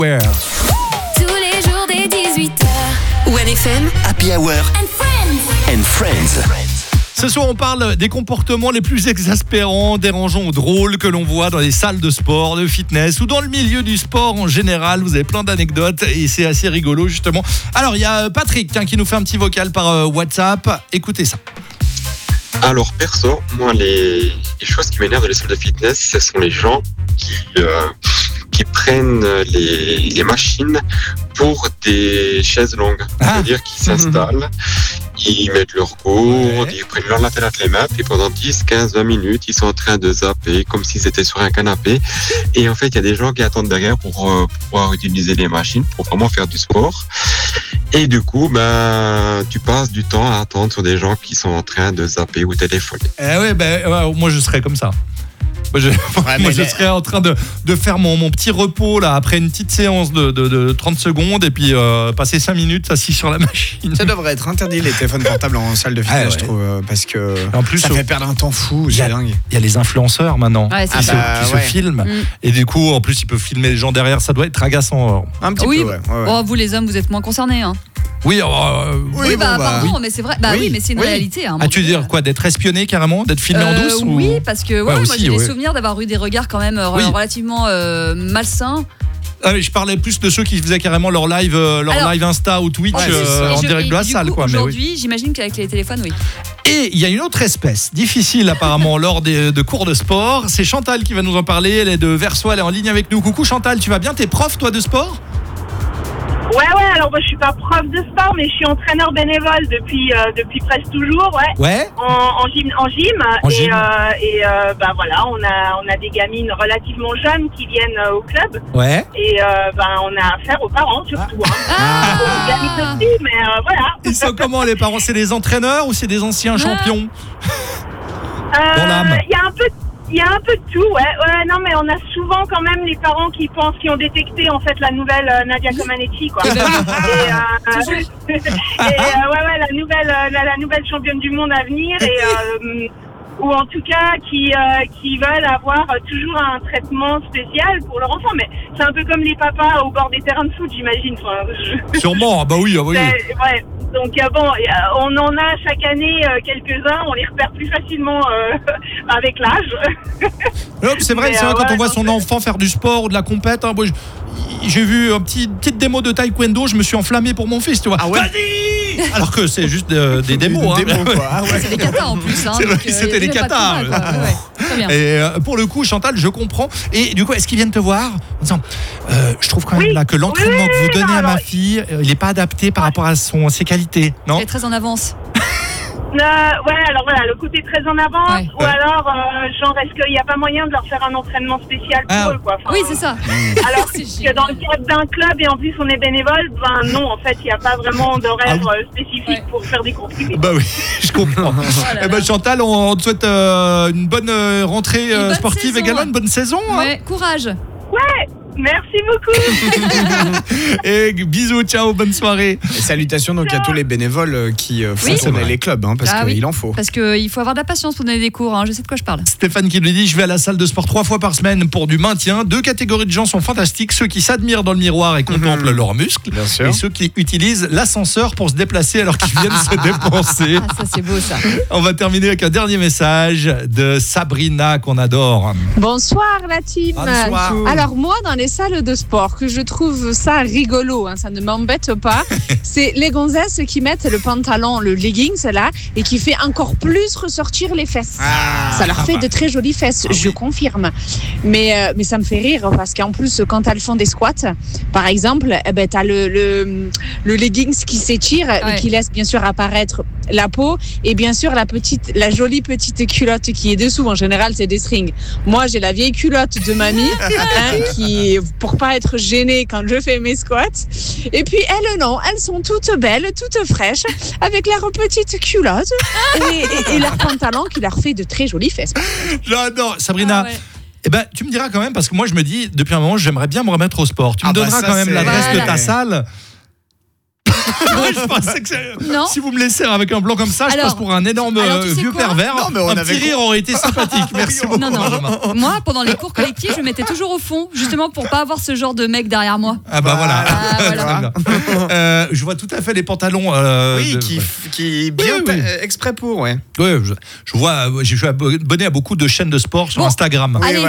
Where. Tous les jours dès 18h. OneFM Happy Hour and Friends. Ce soir, on parle des comportements les plus exaspérants, dérangeants ou drôles que l'on voit dans les salles de sport, de fitness ou dans le milieu du sport en général. Vous avez plein d'anecdotes et c'est assez rigolo justement. Alors, il y a Patrick qui nous fait un petit vocal par WhatsApp. Écoutez ça. Alors perso, moi les choses qui m'énervent dans les salles de fitness, ce sont les gens qui prennent les machines pour des chaises longues. C'est-à-dire qu'ils s'installent, ils mettent leur gourde, ils prennent leur latte les mains et pendant 10, 15, 20 minutes, ils sont en train de zapper comme s'ils étaient sur un canapé. Et en fait, il y a des gens qui attendent derrière pour pouvoir utiliser les machines, pour vraiment faire du sport. Et du coup, tu passes du temps à attendre sur des gens qui sont en train de zapper ou téléphoner. Moi je serais comme ça. Moi, je serais en train de faire mon petit repos là, après une petite séance de 30 secondes et puis passer 5 minutes assis sur la machine. Ça devrait être interdit les téléphones portables en salle de fitness, je trouve, parce que en plus, ça fait perdre un temps fou, c'est dingue. Il y a les influenceurs maintenant qui se filment et du coup, en plus, ils peuvent filmer les gens derrière, ça doit être agaçant. Un petit peu, ouais. Oh, vous les hommes, vous êtes moins concernés, hein. Pardon, mais c'est vrai. Mais c'est une réalité. Hein, tu veux dire quoi, d'être espionné carrément, d'être filmé en douce Oui, parce que moi aussi, j'ai des souvenirs d'avoir eu des regards quand même relativement malsains. Je parlais plus de ceux qui faisaient carrément leur live Insta ou Twitch en direct de la salle. Aujourd'hui, j'imagine qu'avec les téléphones, oui. Et il y a une autre espèce difficile apparemment lors de cours de sport. C'est Chantal qui va nous en parler. Elle est de Versoix, elle est en ligne avec nous. Coucou Chantal, tu vas bien? T'es prof toi de sport? Ouais, alors moi je suis pas prof de sport, mais je suis entraîneur bénévole depuis presque toujours, en gym. Voilà, on a des gamines relativement jeunes qui viennent au club. Ouais. Et on a affaire aux parents surtout. Aux gamines aussi, mais voilà. Ils sont comment les parents? C'est des entraîneurs ou c'est des anciens champions? Dans l'âme. Il y a un peu de tout, non, mais on a souvent quand même les parents qui ont détecté en fait la nouvelle Nadia Comaneci, quoi. La nouvelle championne du monde à venir ou en tout cas qui veulent avoir toujours un traitement spécial pour leur enfant. Mais c'est un peu comme les papas au bord des terrains de foot, j'imagine. Sûrement, oui. Ouais. Donc on en a chaque année quelques-uns, on les repère plus facilement avec l'âge. Non, c'est vrai, quand on voit son enfant faire du sport ou de la compète, moi, j'ai vu une petite démo de taekwondo, je me suis enflammé pour mon fils, tu vois. Vas-y. Alors que c'est juste des démos. C'est des katas en plus. C'était des katas. Et pour le coup, Chantal, je comprends. Et du coup, est-ce qu'ils viennent te voir en disant, je trouve quand même là que l'entraînement que vous donnez à ma fille, il n'est pas adapté par rapport à ses qualités, non? Elle est très en avance. Alors voilà, le côté très en avance, ou alors genre est-ce qu'il n'y a pas moyen de leur faire un entraînement spécial pour eux, quoi. Oui, c'est ça. Alors que dans le cadre d'un club et en plus on est bénévole, non, en fait il n'y a pas vraiment d'horaire spécifique pour faire des cours privés. Oui, je comprends. Chantal, on te souhaite une bonne rentrée sportive également, une bonne saison. Courage. Ouais. Merci beaucoup. Et bisous, ciao, bonne soirée. Et salutations donc à tous les bénévoles qui fonctionnent les clubs, parce qu'il en faut. Parce qu'il faut avoir de la patience pour donner des cours, je sais de quoi je parle. Stéphane qui lui dit, je vais à la salle de sport 3 fois par semaine pour du maintien. 2 catégories de gens sont fantastiques, ceux qui s'admirent dans le miroir et contemplent leurs muscles, et ceux qui utilisent l'ascenseur pour se déplacer alors qu'ils viennent se dépenser. Ça c'est beau ça. On va terminer avec un dernier message de Sabrina qu'on adore. Bonsoir la team. Bonsoir. Alors moi dans les salles de sport, que je trouve ça rigolo, ça ne m'embête pas, c'est les gonzesses qui mettent le pantalon, le leggings là, et qui fait encore plus ressortir les fesses. Ça leur fait de très jolies fesses, je confirme. Mais ça me fait rire parce qu'en plus, quand elles font des squats, par exemple, t'as le leggings qui s'étire, qui laisse bien sûr apparaître la peau, et bien sûr la jolie petite culotte qui est dessous. En général, c'est des strings. Moi, j'ai la vieille culotte de mamie, qui pour pas être gênée quand je fais mes squats. Et puis elles, non, elles sont toutes belles, toutes fraîches, avec leur petite culotte et leur pantalon qui leur fait de très jolies fesses. J'adore, Sabrina. Tu me diras quand même, parce que moi je me dis, depuis un moment, j'aimerais bien me remettre au sport. Tu me donneras quand même l'adresse de ta salle. Je pensais que Non. si vous me laissez avec un blanc comme ça, je passe pour un énorme vieux pervers. Non, mais on un avait petit rire aurait été sympathique. Merci beaucoup. Non. Moi, pendant les cours collectifs, je me mettais toujours au fond, justement pour pas avoir ce genre de mec derrière moi. Ah bah voilà. Voilà. Je vois tout à fait les pantalons. Qui bien exprès pour, ouais. Ouais, je vois, je suis abonné à beaucoup de chaînes de sport sur Instagram. Allez,